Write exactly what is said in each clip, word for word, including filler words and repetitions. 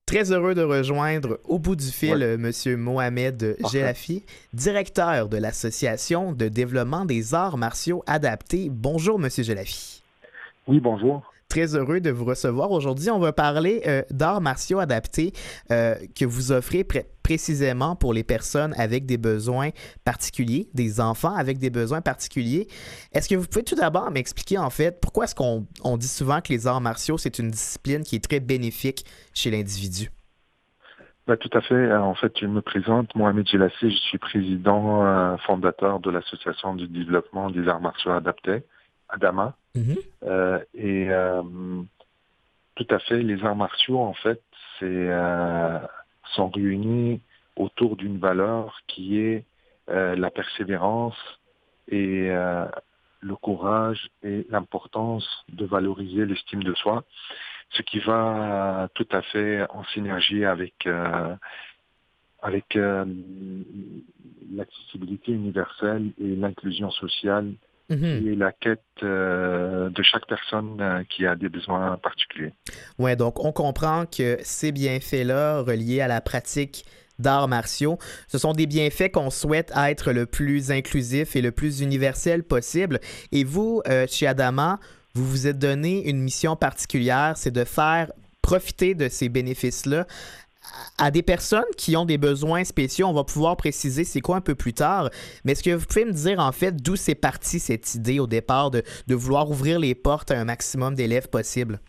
Très heureux de rejoindre au bout du Ouais, fil euh, Monsieur Mohamed parfait. Gelafi, directeur de l'Association de développement des arts martiaux adaptés. Bonjour, Monsieur Gelafi. Oui, bonjour. Très heureux de vous recevoir. Aujourd'hui, on va parler euh, d'arts martiaux adaptés euh, que vous offrez pré- précisément pour les personnes avec des besoins particuliers, des enfants avec des besoins particuliers. Est-ce que vous pouvez tout d'abord m'expliquer en fait pourquoi est-ce qu'on on dit souvent que les arts martiaux, c'est une discipline qui est très bénéfique chez l'individu? Bah, tout à fait. Euh, En fait, je me présente, Mohamed Jelassi, je suis président euh, fondateur de l'Association du développement des arts martiaux adaptés, ADAMA. Mhm. Euh, et euh, tout à fait, les arts martiaux, en fait, c'est euh, sont réunis autour d'une valeur qui est euh, la persévérance et euh, le courage et l'importance de valoriser l'estime de soi, ce qui va tout à fait en synergie avec euh, avec euh, l'accessibilité universelle et l'inclusion sociale Mhm. et la quête euh, de chaque personne euh, qui a des besoins particuliers. Ouais, donc on comprend que ces bienfaits-là, reliés à la pratique d'arts martiaux, ce sont des bienfaits qu'on souhaite être le plus inclusif et le plus universel possible. Et vous, euh, chez Adama, vous vous êtes donné une mission particulière, c'est de faire profiter de ces bénéfices-là à des personnes qui ont des besoins spéciaux. On va pouvoir préciser c'est quoi un peu plus tard. Mais est-ce que vous pouvez me dire en fait d'où c'est parti cette idée au départ de, de vouloir ouvrir les portes à un maximum d'élèves possible?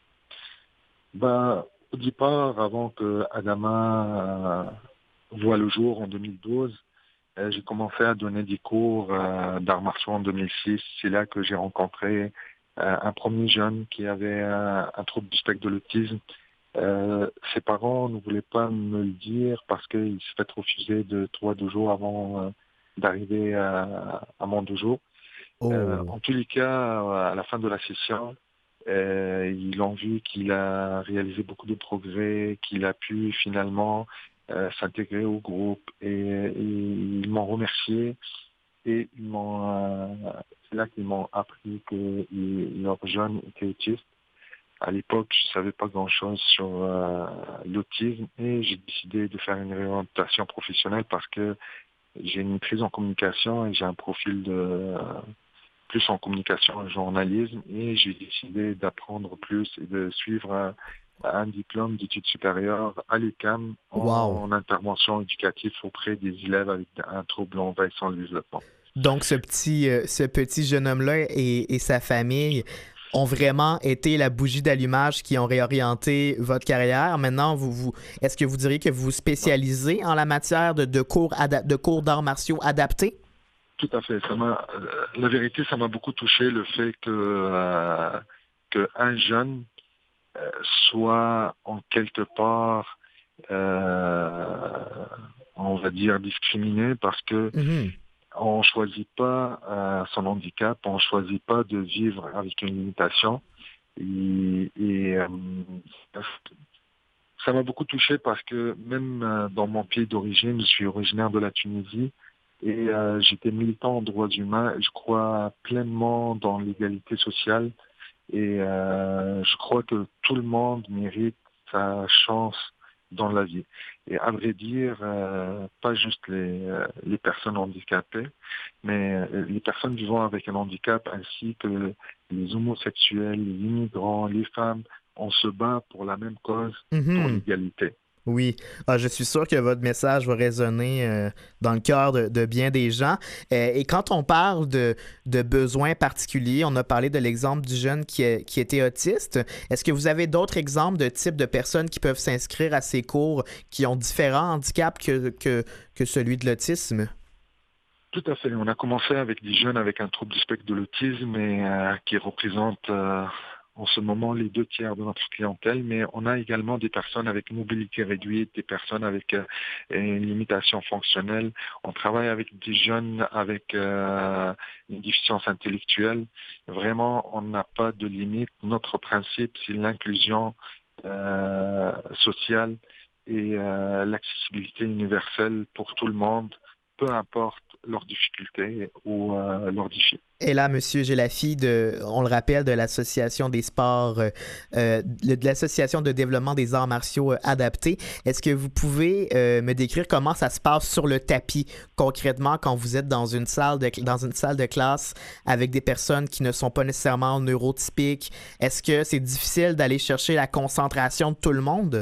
Ben, au départ, avant que Adama euh, voit le jour en deux mille douze, euh, j'ai commencé à donner des cours euh, d'arts martiaux en deux mille six. C'est là que j'ai rencontré euh, un premier jeune qui avait euh, un trouble du spectre de l'autisme. Euh, ses parents ne voulaient pas me le dire parce qu'il se fait refuser de trois dojo avant euh, d'arriver à, à mon dojo. Euh, Oh. en tous les cas, euh, à la fin de la session, euh, ils ont vu qu'il a réalisé beaucoup de progrès, qu'il a pu finalement euh, s'intégrer au groupe et, et ils m'ont remercié et ils m'ont, euh, c'est là qu'ils m'ont appris que il- leur jeune était autiste. À l'époque, je savais pas grand-chose sur euh, l'autisme et j'ai décidé de faire une réorientation professionnelle parce que j'ai une maîtrise en communication et j'ai un profil de euh, plus en communication et journalisme et j'ai décidé d'apprendre plus et de suivre un, un diplôme d'études supérieures à l'U Q A M Wow. en intervention éducative auprès des élèves avec un trouble envahissant le développement. Donc, ce petit, euh, ce petit jeune homme-là et, et sa famille ont vraiment été la bougie d'allumage qui ont réorienté votre carrière. Maintenant, vous, vous, est-ce que vous diriez que vous vous spécialisez en la matière de, de cours, ada- de cours d'arts martiaux adaptés? Tout à fait. Ça m'a, euh, la vérité, ça m'a beaucoup touché le fait que, euh, que un jeune euh, soit en quelque part, euh, on va dire, discriminé parce que Mhm. on choisit pas euh, son handicap, on choisit pas de vivre avec une limitation. Et, et, euh, ça m'a beaucoup touché parce que même euh, dans mon pays d'origine, je suis originaire de la Tunisie et euh, j'étais militant en droits humains. Je crois pleinement dans l'égalité sociale et euh, je crois que tout le monde mérite sa chance dans la vie. Et à vrai dire, euh, pas juste les, euh, les personnes handicapées, mais euh, les personnes vivant avec un handicap ainsi que les homosexuels, les immigrants, les femmes, on se bat pour la même cause, pour Mhm. l'égalité. Oui, ah, je suis sûr que votre message va résonner euh, dans le cœur de, de bien des gens. Euh, et quand on parle de, de besoins particuliers, on a parlé de l'exemple du jeune qui, est- qui était autiste. Est-ce que vous avez d'autres exemples de types de personnes qui peuvent s'inscrire à ces cours qui ont différents handicaps que, que, que celui de l'autisme? Tout à fait. On a commencé avec des jeunes avec un trouble du spectre de l'autisme et euh, qui représentent euh, en ce moment les deux tiers de notre clientèle, mais on a également des personnes avec une mobilité réduite, des personnes avec euh, une limitation fonctionnelle. On travaille avec des jeunes avec euh, une déficience intellectuelle. Vraiment, on n'a pas de limite. Notre principe, c'est l'inclusion euh, sociale et euh, l'accessibilité universelle pour tout le monde peu importe leurs difficultés ou euh, leurs défis. Et là, Monsieur Gelafi, de, on le rappelle, de l'Association des sports, euh, euh, de l'Association de développement des arts martiaux euh, adaptés. Est-ce que vous pouvez euh, me décrire comment ça se passe sur le tapis, concrètement, quand vous êtes dans une salle de, dans une salle de classe avec des personnes qui ne sont pas nécessairement neurotypiques? Est-ce que c'est difficile d'aller chercher la concentration de tout le monde?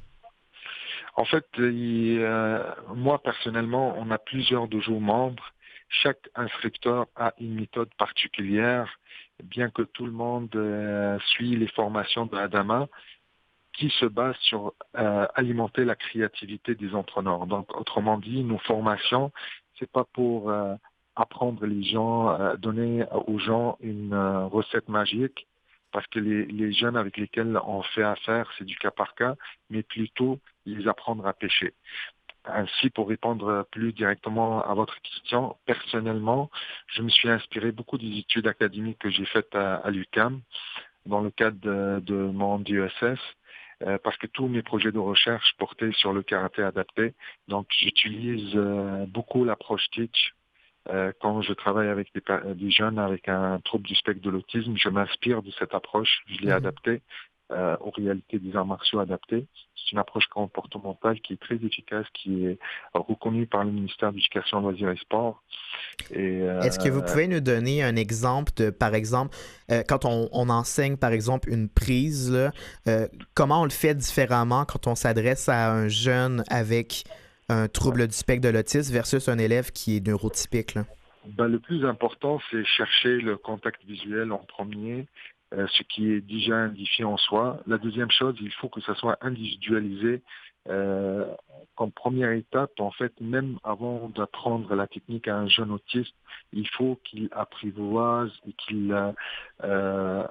En fait, il, euh, moi, personnellement, on a plusieurs dojo membres. Chaque instructeur a une méthode particulière, bien que tout le monde euh, suit les formations de Adama, qui se basent sur euh, alimenter la créativité des entraîneurs. Donc, autrement dit, nos formations, c'est pas pour euh, apprendre les gens, euh, donner aux gens une euh, recette magique, parce que les, les jeunes avec lesquels on fait affaire, c'est du cas par cas, mais plutôt les apprendre à pêcher. Ainsi, pour répondre plus directement à votre question, personnellement, je me suis inspiré beaucoup des études académiques que j'ai faites à, à l'U Q A M dans le cadre de, de mon D E S S, euh, parce que tous mes projets de recherche portaient sur le karaté adapté. Donc, j'utilise euh, beaucoup l'approche Teach. Euh, quand je travaille avec des, des jeunes avec un trouble du spectre de l'autisme, je m'inspire de cette approche, je l'ai mmh. adaptée euh, aux réalités des arts martiaux adaptés. C'est une approche comportementale qui est très efficace, qui est reconnue par le ministère de l'Éducation, Loisirs et Sports. Et, euh, Est-ce que vous pouvez nous donner un exemple de, par exemple, euh, quand on, on enseigne, par exemple, une prise, là, euh, comment on le fait différemment quand on s'adresse à un jeune avec un trouble du spectre de l'autisme versus un élève qui est neurotypique, là? Ben, le plus important, c'est chercher le contact visuel en premier, euh, ce qui est déjà un défi en soi. La deuxième chose, il faut que ça soit individualisé. Euh, comme première étape, en fait, même avant d'apprendre la technique à un jeune autiste, il faut qu'il apprivoise et qu'il euh,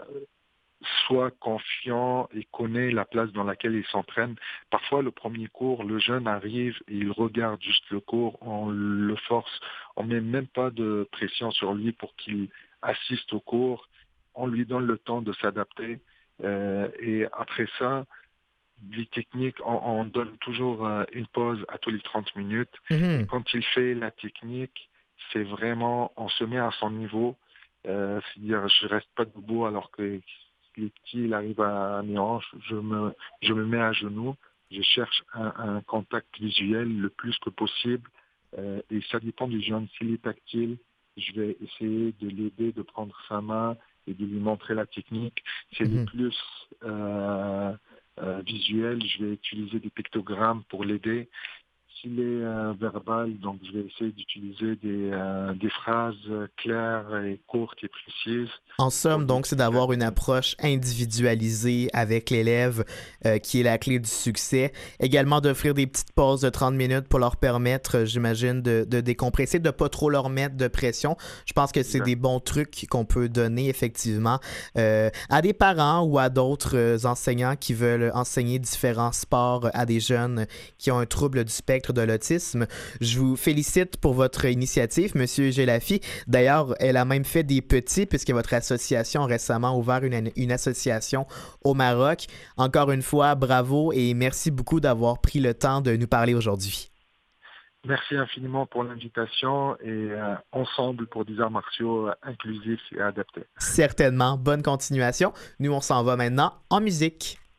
soit confiant et connaît la place dans laquelle il s'entraîne. Parfois, le premier cours, le jeune arrive et il regarde juste le cours, on le force, on met même pas de pression sur lui pour qu'il assiste au cours, on lui donne le temps de s'adapter euh, et après ça, les techniques, on, on donne toujours euh, une pause à tous les trente minutes. Mm-hmm. Quand il fait la technique, c'est vraiment, on se met à son niveau, euh, c'est-à-dire je reste pas debout alors que les petits, il arrive à mes hanches, je me, je me mets à genoux, je cherche un, un contact visuel le plus que possible euh, et ça dépend du jeune. S'il est tactile, je vais essayer de l'aider, de prendre sa main et de lui montrer la technique. C'est mm-hmm. le plus euh, euh, visuel, je vais utiliser des pictogrammes pour l'aider. S'il est euh, verbal, donc je vais essayer d'utiliser des, euh, des phrases claires et courtes et précises. En somme, donc, c'est d'avoir une approche individualisée avec l'élève euh, qui est la clé du succès. Également d'offrir des petites pauses de trente minutes pour leur permettre, j'imagine, de, de décompresser, de ne pas trop leur mettre de pression. Je pense que c'est exact. Des bons trucs qu'on peut donner, effectivement, euh, à des parents ou à d'autres enseignants qui veulent enseigner différents sports à des jeunes qui ont un trouble du spectre de l'autisme. Je vous félicite pour votre initiative, Monsieur Gelafi. D'ailleurs, elle a même fait des petits, puisque votre association a récemment ouvert une, une association au Maroc. Encore une fois, bravo et merci beaucoup d'avoir pris le temps de nous parler aujourd'hui. Merci infiniment pour l'invitation et euh, ensemble pour des arts martiaux inclusifs et adaptés. Certainement. Bonne continuation. Nous, on s'en va maintenant en musique.